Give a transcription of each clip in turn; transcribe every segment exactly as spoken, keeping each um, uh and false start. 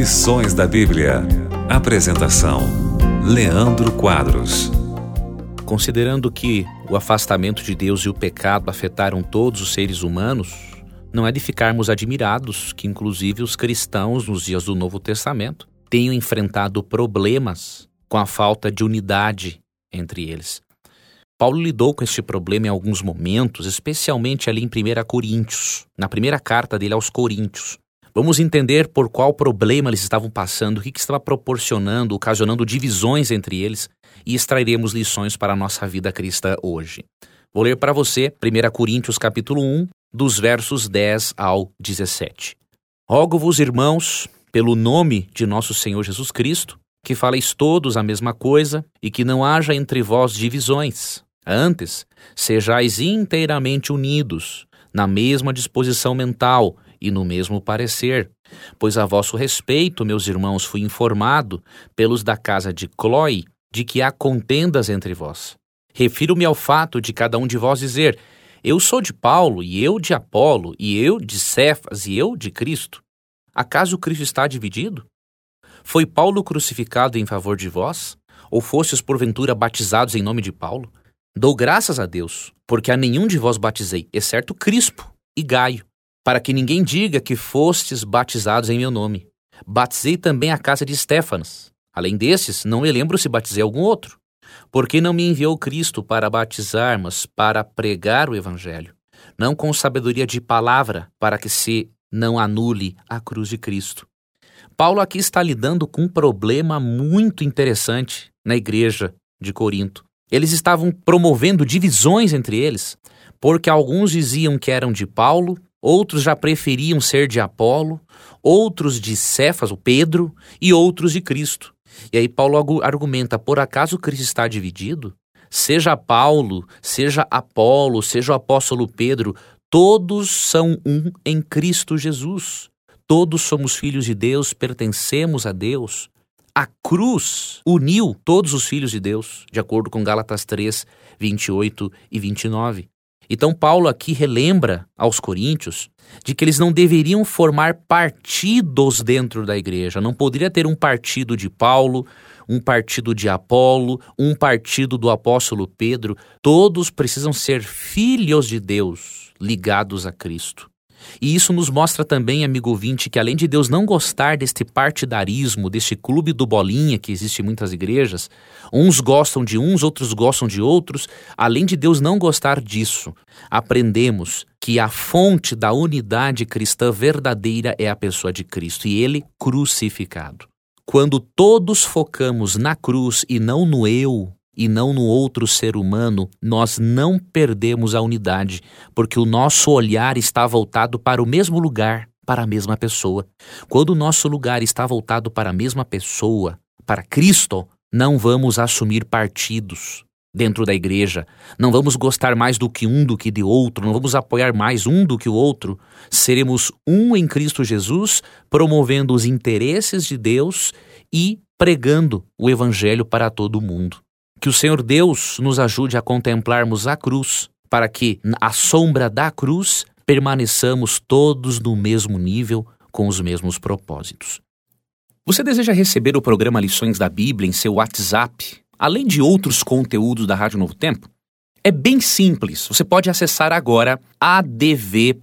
Lições da Bíblia. Apresentação: Leandro Quadros. Considerando que o afastamento de Deus e o pecado afetaram todos os seres humanos, não é de ficarmos admirados que inclusive os cristãos nos dias do Novo Testamento tenham enfrentado problemas com a falta de unidade entre eles. Paulo lidou com este problema em alguns momentos, especialmente ali em primeira Coríntios, na primeira carta dele aos Coríntios. Vamos entender por qual problema eles estavam passando, o que, que estava proporcionando, ocasionando divisões entre eles, e extrairemos lições para a nossa vida cristã hoje. Vou ler para você primeira Coríntios capítulo um, dos versos dez ao dezessete. Rogo-vos, irmãos, pelo nome de nosso Senhor Jesus Cristo, que faleis todos a mesma coisa e que não haja entre vós divisões. Antes, sejais inteiramente unidos, na mesma disposição mental e no mesmo parecer, pois a vosso respeito, meus irmãos, fui informado pelos da casa de Cloe de que há contendas entre vós. Refiro-me ao fato de cada um de vós dizer: eu sou de Paulo, e eu de Apolo, e eu de Cefas, e eu de Cristo. Acaso Cristo está dividido? Foi Paulo crucificado em favor de vós? Ou fostes porventura batizados em nome de Paulo? Dou graças a Deus, porque a nenhum de vós batizei, exceto Crispo e Gaio, para que ninguém diga que fostes batizados em meu nome. Batizei também a casa de Estéfanas. Além desses, não me lembro se batizei algum outro. Porque não me enviou Cristo para batizar, mas para pregar o Evangelho, não com sabedoria de palavra, para que se não anule a cruz de Cristo. Paulo aqui está lidando com um problema muito interessante na igreja de Corinto. Eles estavam promovendo divisões entre eles, porque alguns diziam que eram de Paulo, outros já preferiam ser de Apolo, outros de Cefas, o Pedro, e outros de Cristo. E aí Paulo argumenta: por acaso Cristo está dividido? Seja Paulo, seja Apolo, seja o apóstolo Pedro, todos são um em Cristo Jesus. Todos somos filhos de Deus, pertencemos a Deus. A cruz uniu todos os filhos de Deus, de acordo com Gálatas três, vinte e oito e vinte e nove. Então Paulo aqui relembra aos coríntios de que eles não deveriam formar partidos dentro da igreja. Não poderia ter um partido de Paulo, um partido de Apolo, um partido do apóstolo Pedro. Todos precisam ser filhos de Deus, ligados a Cristo. E isso nos mostra também, amigo ouvinte, que além de Deus não gostar deste partidarismo, deste clube do bolinha que existe em muitas igrejas, uns gostam de uns, outros gostam de outros, além de Deus não gostar disso, aprendemos que a fonte da unidade cristã verdadeira é a pessoa de Cristo e Ele crucificado. Quando todos focamos na cruz e não no eu, e não no outro ser humano, nós não perdemos a unidade, porque o nosso olhar está voltado para o mesmo lugar, para a mesma pessoa. Quando o nosso lugar está voltado para a mesma pessoa, para Cristo, não vamos assumir partidos dentro da igreja, não vamos gostar mais do que um do que de outro, não vamos apoiar mais um do que o outro. Seremos um em Cristo Jesus, promovendo os interesses de Deus e pregando o Evangelho para todo mundo. Que o Senhor Deus nos ajude a contemplarmos a cruz, para que, à sombra da cruz, permaneçamos todos no mesmo nível, com os mesmos propósitos. Você deseja receber o programa Lições da Bíblia em seu WhatsApp, além de outros conteúdos da Rádio Novo Tempo? É bem simples. Você pode acessar agora adv.st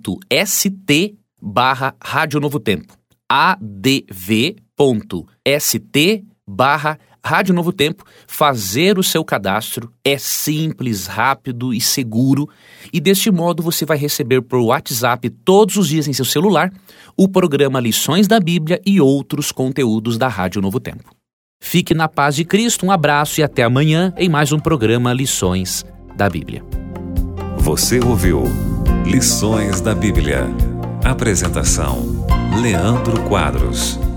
barra Rádio Novo Tempo. adv.st barra Rádio Novo Tempo, fazer o seu cadastro é simples, rápido e seguro, e deste modo você vai receber por WhatsApp todos os dias em seu celular o programa Lições da Bíblia e outros conteúdos da Rádio Novo Tempo. Fique na paz de Cristo, um abraço e até amanhã em mais um programa Lições da Bíblia. Você ouviu Lições da Bíblia. Apresentação: Leandro Quadros.